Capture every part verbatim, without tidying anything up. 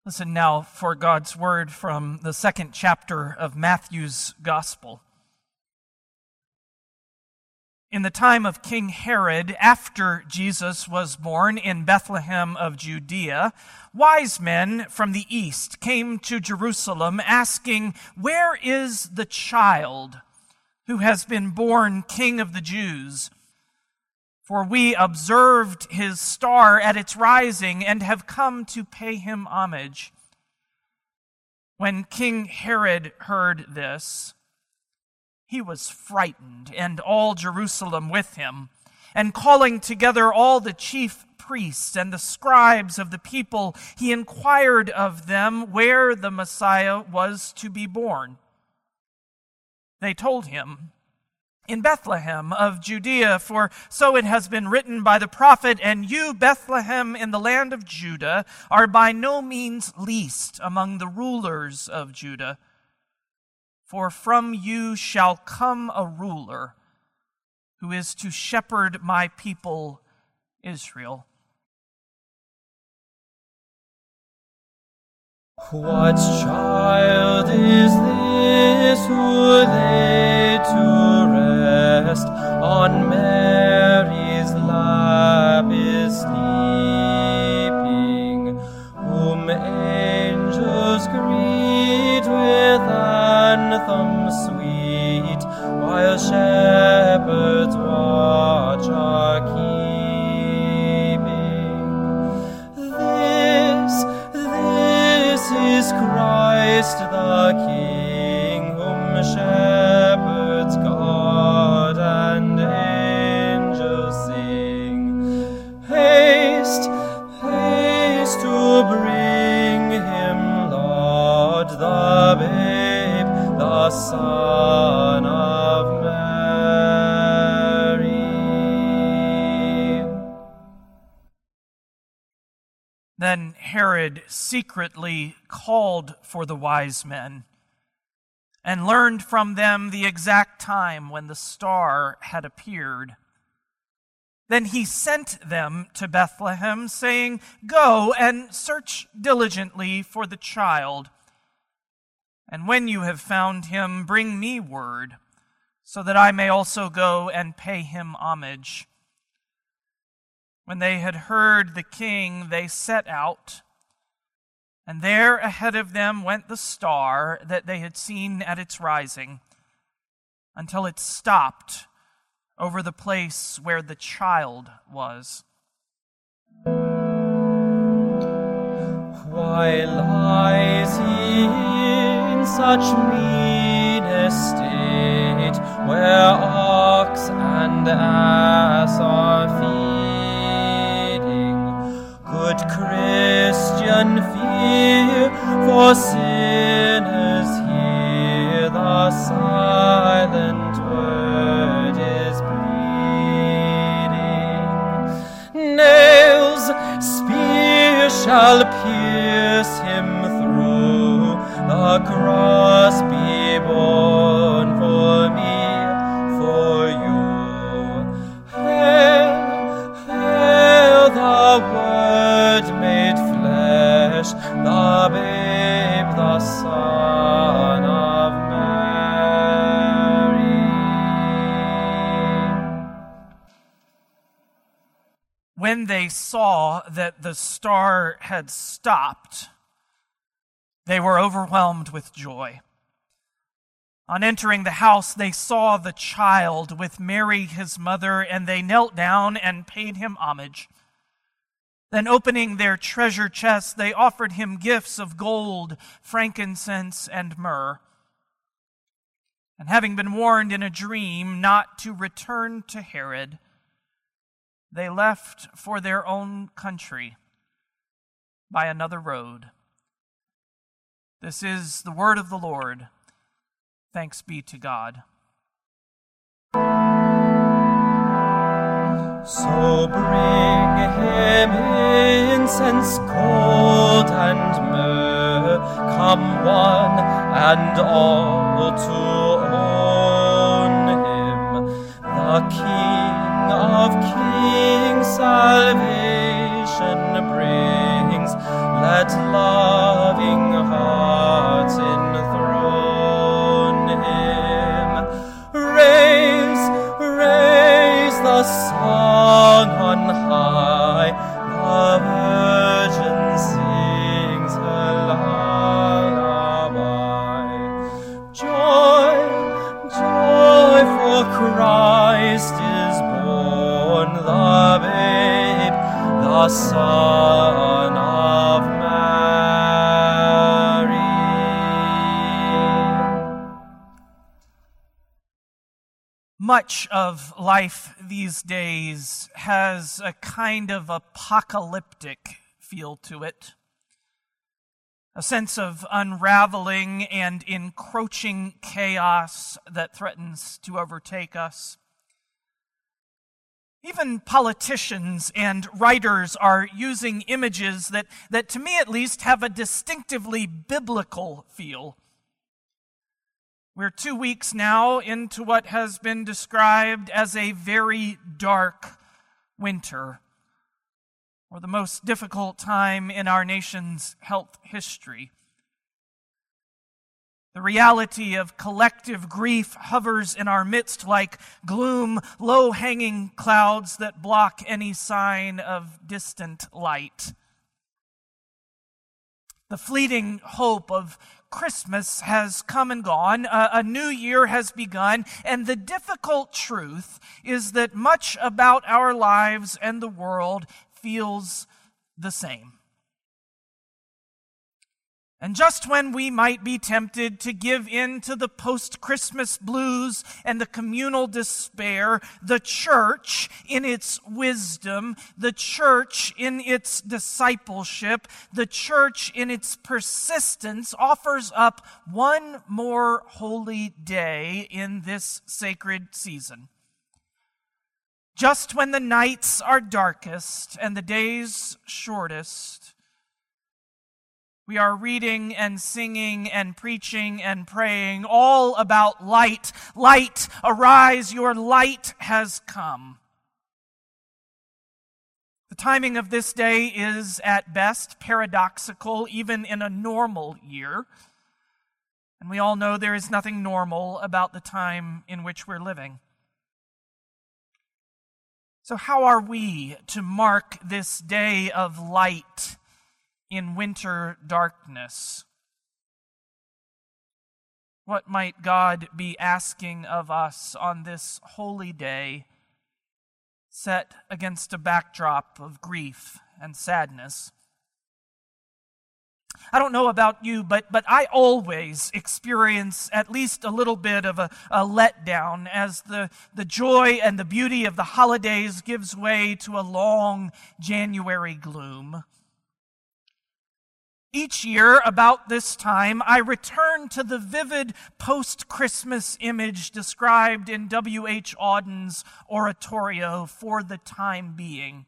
Listen now for God's word from the second chapter of Matthew's Gospel. In the time of King Herod, after Jesus was born in Bethlehem of Judea, wise men from the east came to Jerusalem asking, "Where is the child who has been born King of the Jews? For we observed his star at its rising and have come to pay him homage." When King Herod heard this, he was frightened, and all Jerusalem with him. And calling together all the chief priests and the scribes of the people, he inquired of them where the Messiah was to be born. They told him, "In Bethlehem of Judea, for so it has been written by the prophet, and you, Bethlehem, in the land of Judah, are by no means least among the rulers of Judah. For from you shall come a ruler who is to shepherd my people Israel." What child is this who laid to rest on Mary's lap is sleeping, whom angels greet with anthem sweet, while shepherds watch are keeping? This, this is Christ the King, whom shepherds guard and angels sing. Haste, haste to bring him, Lord, the babe, the Son of Mary. Then Herod secretly called for the wise men and learned from them the exact time when the star had appeared. Then he sent them to Bethlehem, saying, "Go and search diligently for the child. And when you have found him, bring me word, so that I may also go and pay him homage." When they had heard the king, they set out, and there ahead of them went the star that they had seen at its rising, until it stopped over the place where the child was. Why lies he in such mean estate, where ox and ass are feeding? Good Christian, fear, for sinners hear the silent word is bleeding. Nails, spear shall pierce him through, the cross be borne for me, for you. Hail, hail the Word made flesh, the babe, the Son of Mary. When they saw that the star had stopped, they were overwhelmed with joy. On entering the house, they saw the child with Mary, his mother, and they knelt down and paid him homage. Then opening their treasure chests, they offered him gifts of gold, frankincense, and myrrh. And having been warned in a dream not to return to Herod, they left for their own country by another road. This is the word of the Lord. Thanks be to God. So bring him incense, gold, and myrrh. Come one and all to own him, the King of kings. Salvation brings. Let love Much of life these days has a kind of apocalyptic feel to it, a sense of unraveling and encroaching chaos that threatens to overtake us. Even politicians and writers are using images that, that to me at least, have a distinctively biblical feel. We're two weeks now into what has been described as a very dark winter, or the most difficult time in our nation's health history. The reality of collective grief hovers in our midst like gloom, low-hanging clouds that block any sign of distant light. The fleeting hope of Christmas has come and gone, a, a new year has begun, and the difficult truth is that much about our lives and the world feels the same. And just when we might be tempted to give in to the post-Christmas blues and the communal despair, the church in its wisdom, the church in its discipleship, the church in its persistence offers up one more holy day in this sacred season. Just when the nights are darkest and the days shortest, we are reading and singing and preaching and praying all about light. Light, arise, your light has come. The timing of this day is at best paradoxical, even in a normal year. And we all know there is nothing normal about the time in which we're living. So how are we to mark this day of light in winter darkness? What might God be asking of us on this holy day, set against a backdrop of grief and sadness? I don't know about you, but, but I always experience at least a little bit of a, a letdown as the, the joy and the beauty of the holidays gives way to a long January gloom. Each year, about this time, I return to the vivid post-Christmas image described in W H Auden's oratorio, For the Time Being.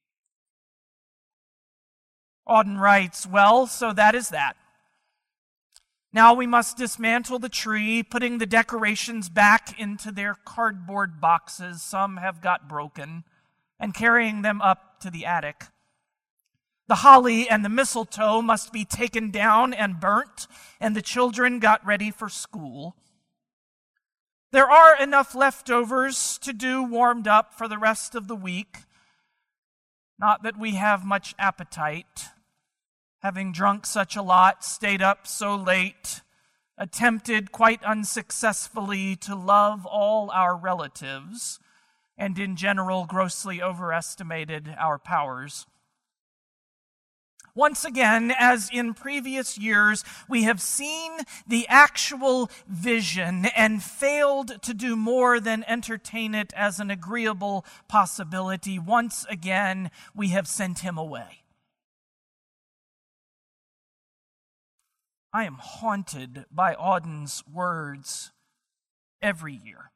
Auden writes, well, so that is that. Now we must dismantle the tree, putting the decorations back into their cardboard boxes, some have got broken, and carrying them up to the attic. The holly and the mistletoe must be taken down and burnt, and the children got ready for school. There are enough leftovers to do warmed up for the rest of the week. Not that we have much appetite, having drunk such a lot, stayed up so late, attempted quite unsuccessfully to love all our relatives, and in general grossly overestimated our powers. Once again, as in previous years, we have seen the actual vision and failed to do more than entertain it as an agreeable possibility. Once again, we have sent him away. I am haunted by Auden's words every year.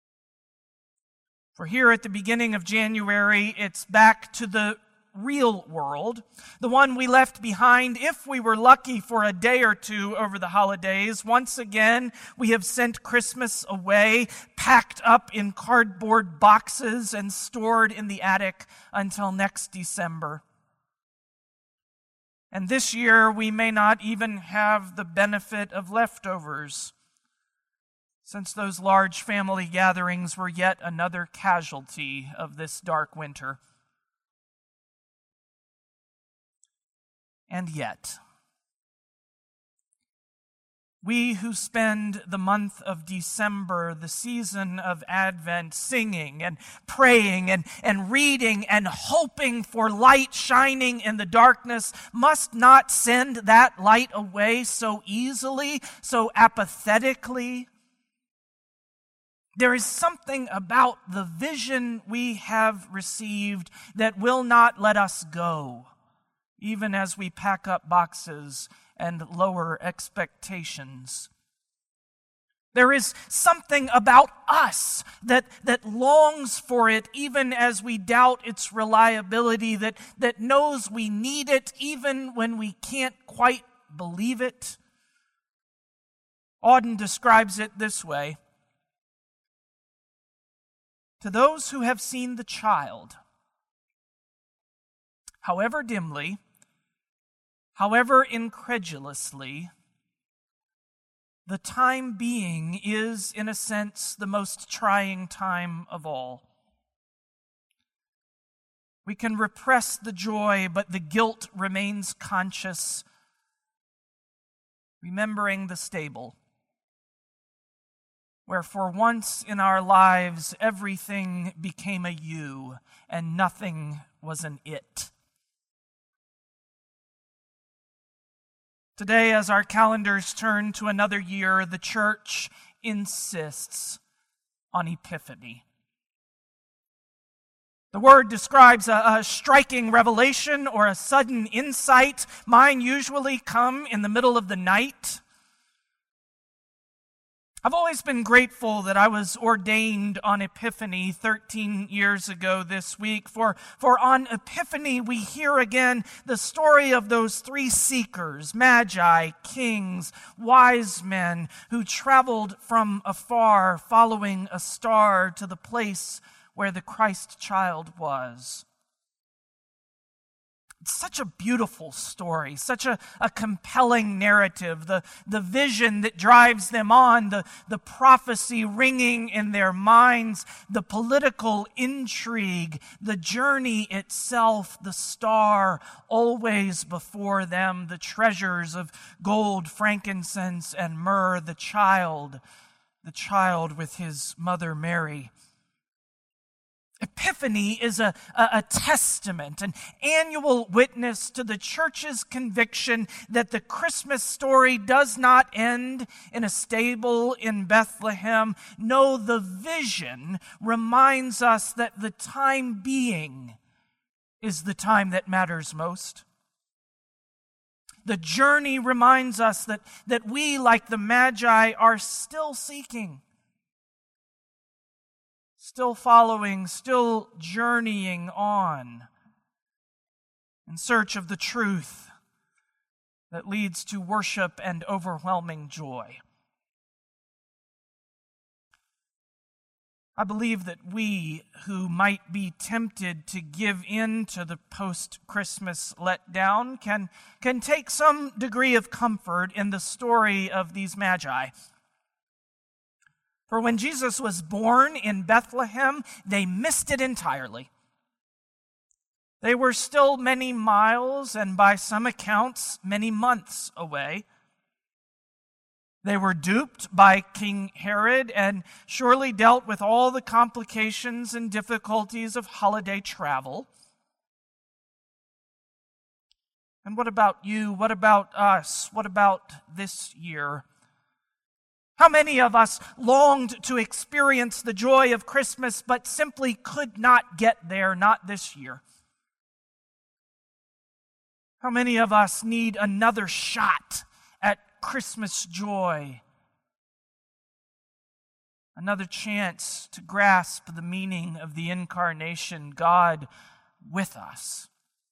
For here at the beginning of January, it's back to the real world, the one we left behind if we were lucky for a day or two over the holidays. Once again, we have sent Christmas away, packed up in cardboard boxes and stored in the attic until next December. And this year, we may not even have the benefit of leftovers, since those large family gatherings were yet another casualty of this dark winter. And yet, we who spend the month of December, the season of Advent, singing and praying and, and reading and hoping for light shining in the darkness, must not send that light away so easily, so apathetically. There is something about the vision we have received that will not let us go, even as we pack up boxes and lower expectations. There is something about us that, that longs for it even as we doubt its reliability, that, that knows we need it even when we can't quite believe it. Auden describes it this way: to those who have seen the child, however dimly, however incredulously, the time being is, in a sense, the most trying time of all. We can repress the joy, but the guilt remains conscious, remembering the stable, where for once in our lives everything became a you and nothing was an it. Today, as our calendars turn to another year, the church insists on Epiphany. The word describes a, a striking revelation or a sudden insight. Mine usually come in the middle of the night. I've always been grateful that I was ordained on Epiphany thirteen years ago this week, for, for on Epiphany we hear again the story of those three seekers, magi, kings, wise men, who traveled from afar following a star to the place where the Christ child was. It's such a beautiful story, such a, a compelling narrative, the, the vision that drives them on, the, the prophecy ringing in their minds, the political intrigue, the journey itself, the star always before them, the treasures of gold, frankincense, and myrrh, the child, the child with his mother Mary. Epiphany is a, a, a testament, an annual witness to the church's conviction that the Christmas story does not end in a stable in Bethlehem. No, the vision reminds us that the time being is the time that matters most. The journey reminds us that, that we, like the Magi, are still seeking, still following, still journeying on in search of the truth that leads to worship and overwhelming joy. I believe that we who might be tempted to give in to the post-Christmas letdown can, can take some degree of comfort in the story of these Magi. For when Jesus was born in Bethlehem, they missed it entirely. They were still many miles, and by some accounts, many months away. They were duped by King Herod and surely dealt with all the complications and difficulties of holiday travel. And what about you? What about us? What about this year? How many of us longed to experience the joy of Christmas but simply could not get there, not this year? How many of us need another shot at Christmas joy? Another chance to grasp the meaning of the incarnation, God with us.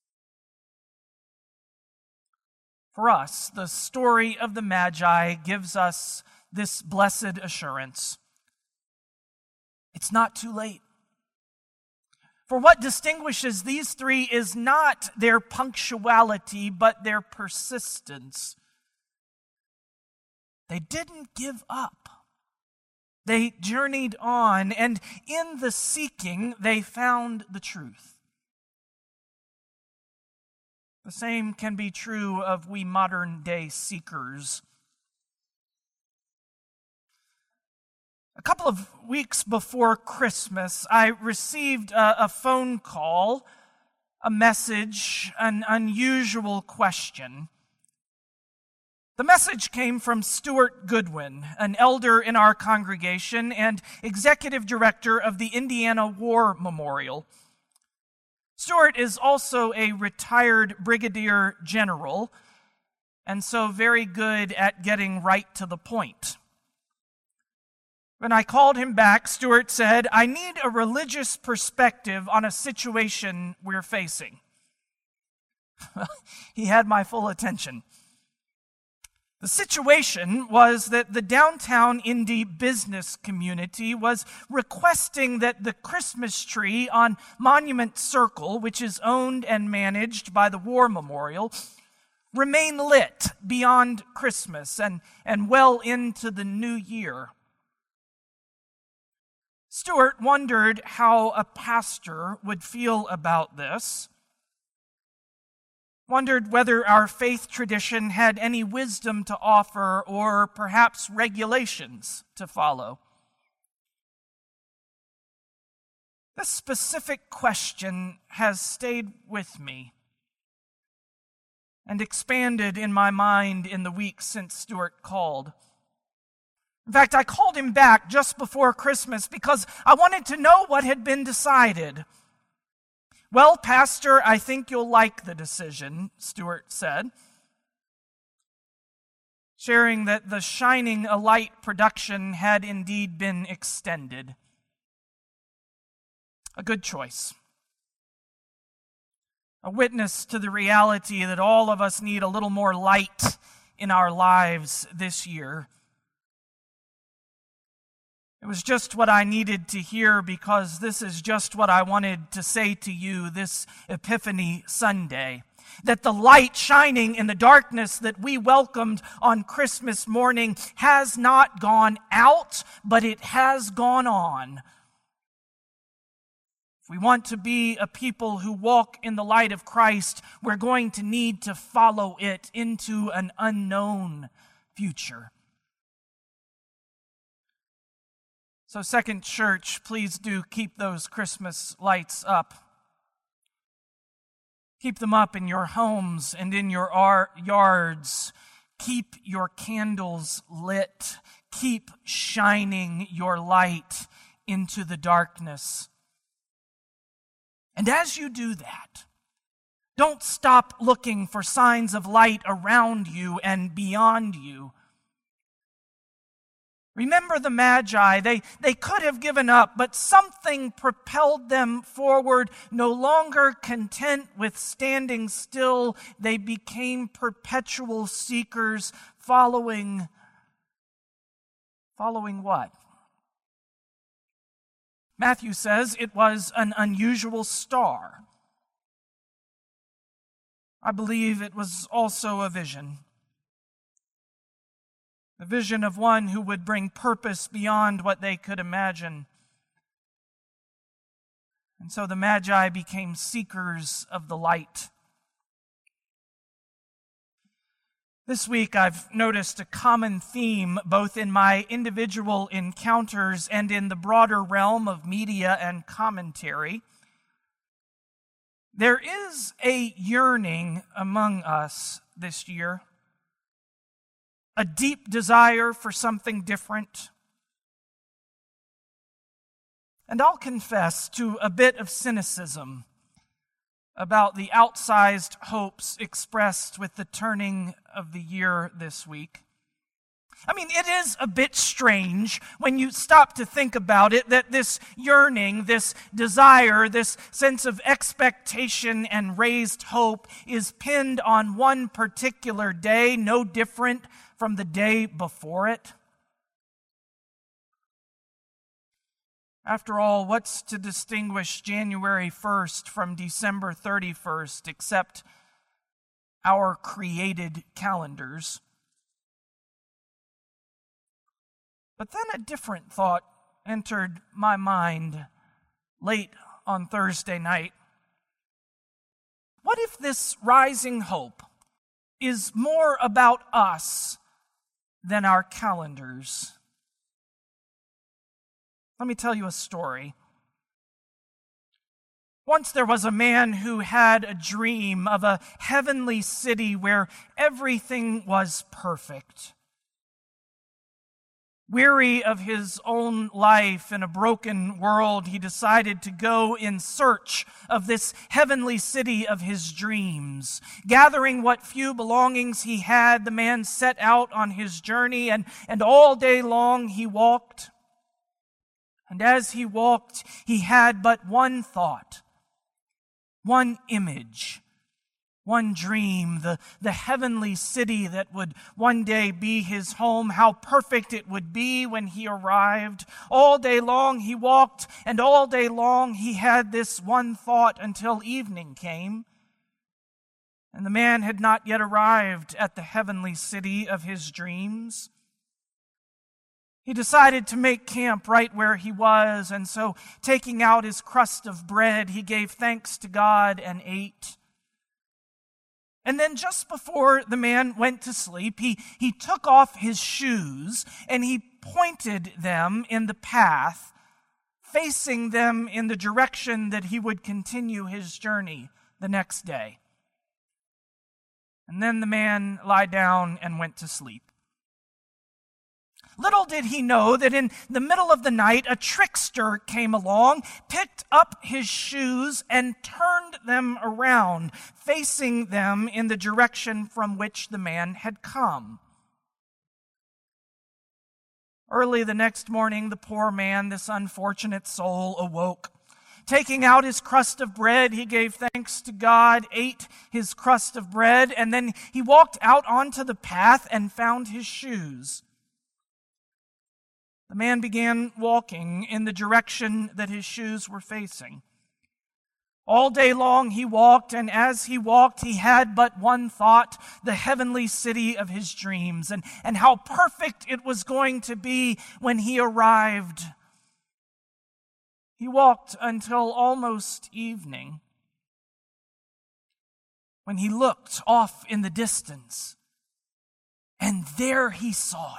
For us, the story of the Magi gives us this blessed assurance: it's not too late. For what distinguishes these three is not their punctuality, but their persistence. They didn't give up. They journeyed on, and in the seeking, they found the truth. The same can be true of we modern-day seekers. A couple of weeks before Christmas, I received a, a phone call, a message, an unusual question. The message came from Stuart Goodwin, an elder in our congregation and executive director of the Indiana War Memorial. Stuart is also a retired brigadier general, and so very good at getting right to the point. When I called him back, Stuart said, "I need a religious perspective on a situation we're facing." He had my full attention. The situation was that the downtown Indy business community was requesting that the Christmas tree on Monument Circle, which is owned and managed by the War Memorial, remain lit beyond Christmas and, and well into the new year. Stuart wondered how a pastor would feel about this, wondered whether our faith tradition had any wisdom to offer or perhaps regulations to follow. This specific question has stayed with me and expanded in my mind in the weeks since Stuart called. In fact, I called him back just before Christmas because I wanted to know what had been decided. "Well, Pastor, I think you'll like the decision," Stuart said, sharing that the Shining a Light production had indeed been extended. A good choice. A witness to the reality that all of us need a little more light in our lives this year. It was just what I needed to hear because this is just what I wanted to say to you this Epiphany Sunday. That the light shining in the darkness that we welcomed on Christmas morning has not gone out, but it has gone on. If we want to be a people who walk in the light of Christ, we're going to need to follow it into an unknown future. So, Second Church, please do keep those Christmas lights up. Keep them up in your homes and in your ar- yards. Keep your candles lit. Keep shining your light into the darkness. And as you do that, don't stop looking for signs of light around you and beyond you. Remember the Magi. They, they could have given up, but something propelled them forward. No longer content with standing still, they became perpetual seekers, following, following what? Matthew says it was an unusual star. I believe it was also a vision. The vision of one who would bring purpose beyond what they could imagine. And so the Magi became seekers of the light. This week I've noticed a common theme both in my individual encounters and in the broader realm of media and commentary. There is a yearning among us this year. A deep desire for something different. And I'll confess to a bit of cynicism about the outsized hopes expressed with the turning of the year this week. I mean, it is a bit strange when you stop to think about it that this yearning, this desire, this sense of expectation and raised hope is pinned on one particular day, no different from the day before it. After all, what's to distinguish January first from December thirty-first except our created calendars? But then a different thought entered my mind late on Thursday night. What if this rising hope is more about us than our calendars? Let me tell you a story. Once there was a man who had a dream of a heavenly city where everything was perfect. Weary of his own life in a broken world, he decided to go in search of this heavenly city of his dreams. Gathering what few belongings he had, the man set out on his journey, and, and all day long he walked. And as he walked, he had but one thought, one image, one dream, the, the heavenly city that would one day be his home, how perfect it would be when he arrived. All day long he walked, and all day long he had this one thought until evening came. And the man had not yet arrived at the heavenly city of his dreams. He decided to make camp right where he was, and so taking out his crust of bread, he gave thanks to God and ate. And then just before the man went to sleep, he, he took off his shoes and he pointed them in the path, facing them in the direction that he would continue his journey the next day. And then the man lied down and went to sleep. Little did he know that in the middle of the night, a trickster came along, picked up his shoes, and turned them around, facing them in the direction from which the man had come. Early the next morning, the poor man, this unfortunate soul, awoke. Taking out his crust of bread, he gave thanks to God, ate his crust of bread, and then he walked out onto the path and found his shoes. The man began walking in the direction that his shoes were facing. All day long he walked, and as he walked, he had but one thought, the heavenly city of his dreams, and, and how perfect it was going to be when he arrived. He walked until almost evening, when he looked off in the distance, and there he saw it.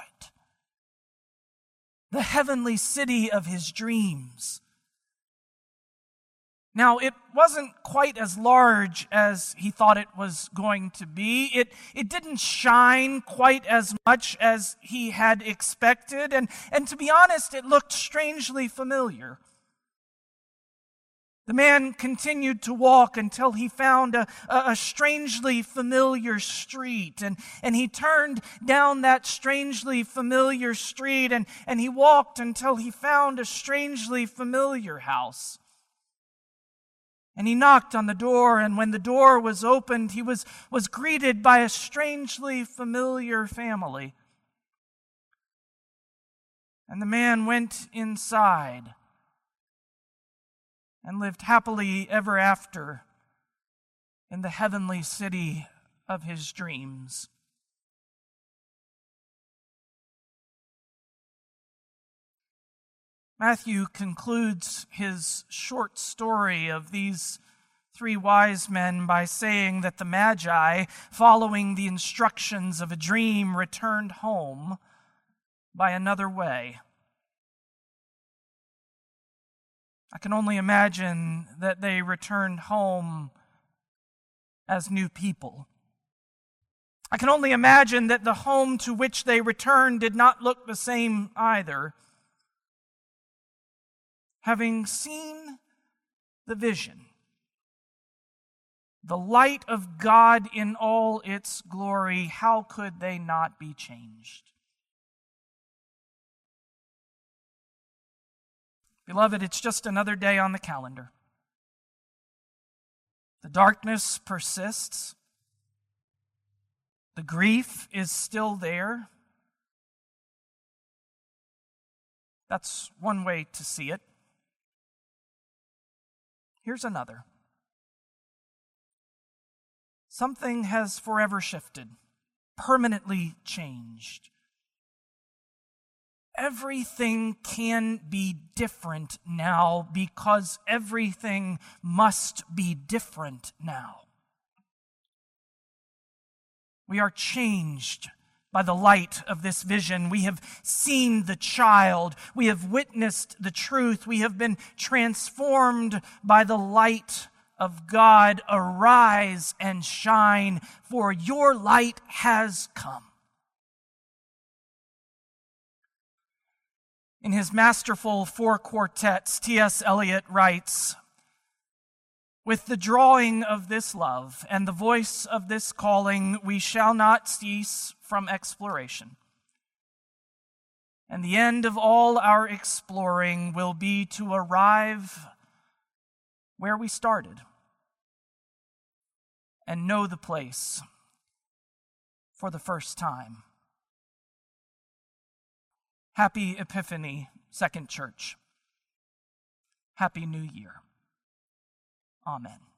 The heavenly city of his dreams. Now, it wasn't quite as large as he thought it was going to be. It, it didn't shine quite as much as he had expected. And, and to be honest, it looked strangely familiar. The man continued to walk until he found a, a, a strangely familiar street. And, and he turned down that strangely familiar street, and, and he walked until he found a strangely familiar house. And he knocked on the door, and when the door was opened, he was, was greeted by a strangely familiar family. And the man went inside and lived happily ever after in the heavenly city of his dreams. Matthew concludes his short story of these three wise men by saying that the Magi, following the instructions of a dream, returned home by another way. I can only imagine that they returned home as new people. I can only imagine that the home to which they returned did not look the same either. Having seen the vision, the light of God in all its glory, how could they not be changed? Beloved, it's just another day on the calendar. The darkness persists. The grief is still there. That's one way to see it. Here's another. Something has forever shifted, permanently changed. Everything can be different now because everything must be different now. We are changed By the light of this vision, we have seen the child. We have witnessed the truth. We have been transformed by the light of God. Arise and shine, for your light has come. In his masterful four quartets, T S Eliot writes, "With the drawing of this love and the voice of this calling, we shall not cease from exploration. And the end of all our exploring will be to arrive where we started and know the place for the first time." Happy Epiphany, Second Church. Happy New Year. Amen.